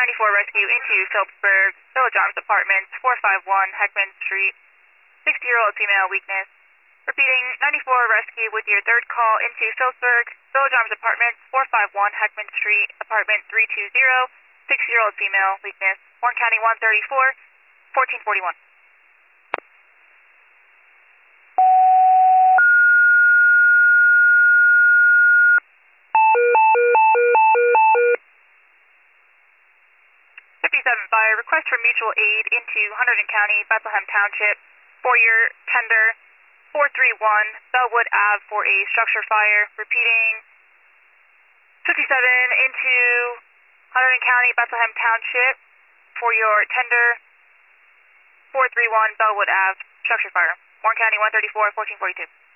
94 rescue into Phillipsburg, Village Arms Apartments, 451 Heckman Street, 60-year-old female, weakness. Repeating, 94 rescue with your third call into Phillipsburg, Village Arms Apartments, 451 Heckman Street, apartment 320, 60-year-old female, weakness. Warren County 134, 1441. Fire, request for mutual aid into Hunterdon County, Bethlehem Township, for your tender 431 Bellwood Ave for a structure fire. Repeating, 57 into Hunterdon County, Bethlehem Township, for your tender 431 Bellwood Ave structure fire. Warren County 134, 1442.